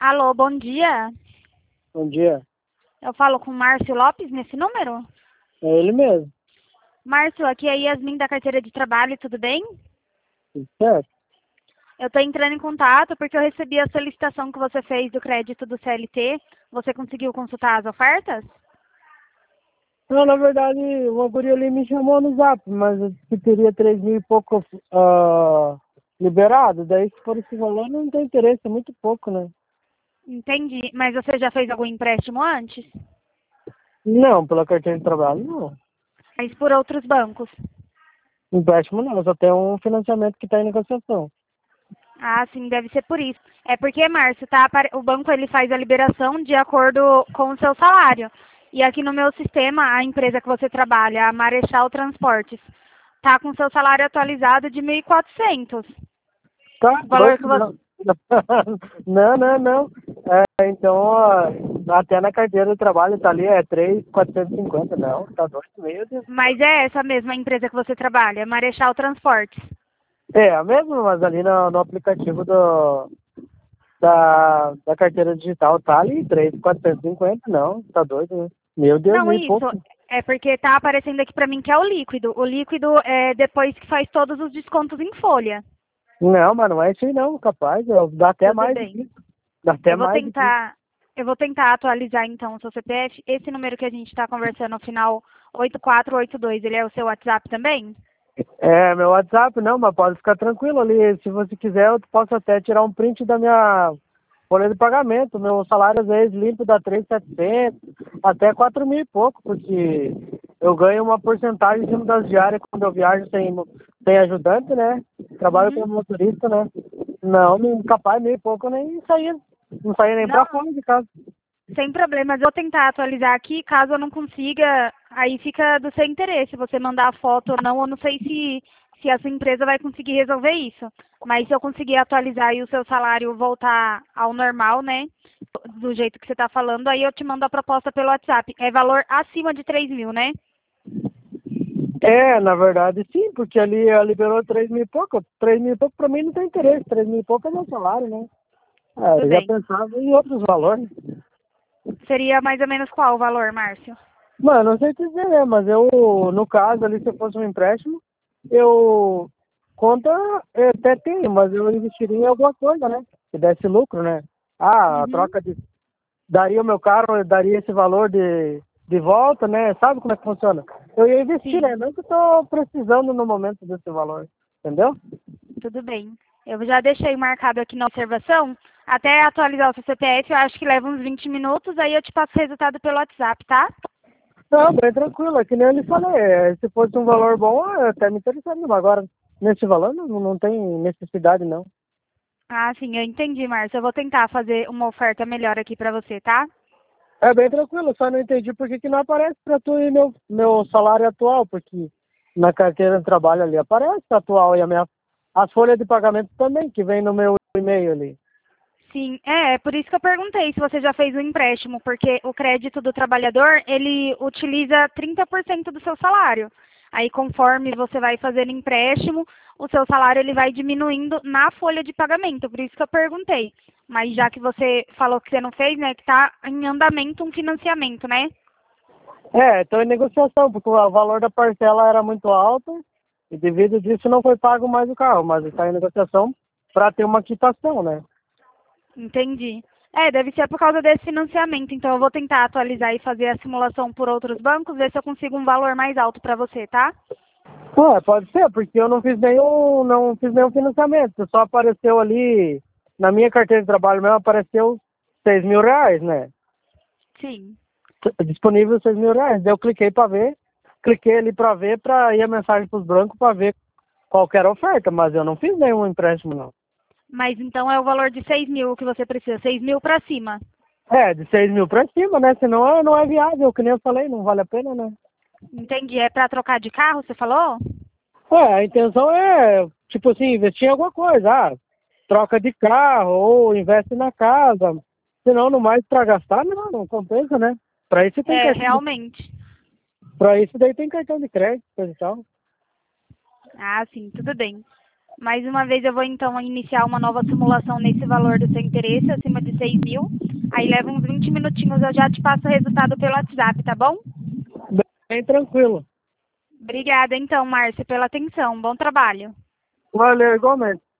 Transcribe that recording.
Alô, bom dia. Bom dia. Eu falo com o Márcio Lopes nesse número? É ele mesmo. Márcio, aqui é Yasmin da carteira de trabalho, tudo bem? Tudo certo? Eu estou entrando em contato porque eu recebi a solicitação que você fez do crédito do CLT. Você conseguiu consultar as ofertas? Não, na verdade, uma guria ali me chamou no Zap, mas eu disse que teria 3 mil e pouco liberado. Daí, se for esse valor, não tem interesse, é muito pouco, né? Entendi. Mas você já fez algum empréstimo antes? Não, pela carteira de trabalho, não. Mas por outros bancos? Empréstimo não, só tem um financiamento que está em negociação. Ah, sim, deve ser por isso. É porque, Márcio, tá, o banco ele faz a liberação de acordo com o seu salário. E aqui no meu sistema, a empresa que você trabalha, a Marechal Transportes, tá com seu salário atualizado de 1.400. Tá O valor que doido, você... não. Não, não, não. Então, até na carteira de trabalho tá ali, é 3.450, não, tá doido, meu Deus. Mas é essa mesma empresa que você trabalha, Marechal Transportes. É, a mesma, mas ali no aplicativo da carteira digital tá ali, 3.450, não, tá doido, né? Meu Deus, Não, mil e isso. pouco. É porque tá aparecendo aqui pra mim que é o líquido. O líquido é depois que faz todos os descontos em folha. Não, mas não é isso aí não, capaz, dá até Tudo mais do bem. que isso. Dá até Eu vou mais do que isso. tentar, eu vou tentar atualizar então o seu CPF. Esse número que a gente está conversando no final 8482, ele é o seu WhatsApp também? É, meu WhatsApp, não, mas pode ficar tranquilo ali, se você quiser eu posso até tirar um print da minha folha de pagamento, meu salário às vezes limpo dá 3.700, até 4 mil e pouco, porque eu ganho uma porcentagem em cima das diárias quando eu viajo sem ajudante, né? Trabalho Uhum. como motorista, né? Não, capaz, meio pouco eu nem saía. Não saía nem pra Não, fora de casa. sem problemas. Eu vou tentar atualizar aqui. Caso eu não consiga, aí fica do seu interesse. Você mandar a foto ou não, eu não sei se a sua empresa vai conseguir resolver isso. Mas se eu conseguir atualizar e o seu salário voltar ao normal, né? Do jeito que você está falando, aí eu te mando a proposta pelo WhatsApp. É valor acima de 3 mil, né? É, na verdade sim, porque ali liberou 3 mil e pouco. 3 mil e pouco pra mim não tem interesse. 3 mil e pouco é meu salário, né? Tudo Eu já bem. pensava em outros valores. Seria mais ou menos qual o valor, Márcio? Mano, não sei te dizer, né? Mas eu, no caso ali, se fosse um empréstimo, eu conta até tenho, mas eu investiria em alguma coisa, né? Que desse lucro, né? Ah, a Uhum. troca de. Daria o meu carro, eu daria esse valor de volta, né? Sabe como é que funciona? Eu ia investir, Sim, né? Não que eu tô precisando no momento desse valor, entendeu? tudo bem. Eu já deixei marcado aqui na observação. Até atualizar o seu CPF, eu acho que leva uns 20 minutos, aí eu te passo o resultado pelo WhatsApp, tá? Não, bem tranquilo, é que nem eu lhe falei, se fosse um valor bom, eu até me interessaria, mas agora, nesse valor, não tem necessidade, não. Ah, sim, eu entendi, Márcio. Eu vou tentar fazer uma oferta melhor aqui pra você, tá? É bem tranquilo, só não entendi por que que não aparece para tu e meu salário atual, porque na carteira de trabalho ali aparece atual e as folhas de pagamento também, que vem no meu e-mail ali. Sim, é por isso que eu perguntei se você já fez o empréstimo, porque o crédito do trabalhador, ele utiliza 30% do seu salário. Aí, conforme você vai fazendo empréstimo, o seu salário ele vai diminuindo na folha de pagamento, por isso que eu perguntei. Mas já que você falou que você não fez, né, que está em andamento um financiamento, né? Estou em negociação, porque o valor da parcela era muito alto e devido disso não foi pago mais o carro, mas está em negociação para ter uma quitação, né? Entendi. É, deve ser por causa desse financiamento. Então, eu vou tentar atualizar e fazer a simulação por outros bancos, ver se eu consigo um valor mais alto para você, tá? Pode ser, porque eu não fiz nenhum financiamento. Só apareceu ali, na minha carteira de trabalho mesmo, apareceu 6 mil reais, né? Sim. Disponível 6 mil reais. Daí eu cliquei para ver, cliquei ali para ver, para ir a mensagem para os brancos para ver qual que era a oferta, mas eu não fiz nenhum empréstimo, não. Mas então é o valor de 6 mil que você precisa, 6 mil para cima. De 6 mil para cima, né? Senão não é viável, que nem eu falei, não vale a pena, né? Entendi. É para trocar de carro, você falou? A intenção é, tipo assim, investir em alguma coisa. Troca de carro ou investe na casa. Senão, no mais para gastar, não compensa, né? Para isso tem É, cartão de, realmente. para isso daí tem cartão de crédito, coisa e tal. Ah, sim, tudo bem. Mais uma vez eu vou então iniciar uma nova simulação nesse valor do seu interesse, acima de 6 mil. Aí leva uns 20 minutinhos, eu já te passo o resultado pelo WhatsApp, tá bom? Bem tranquilo. Obrigada então, Márcia, pela atenção. Bom trabalho. Valeu, igualmente.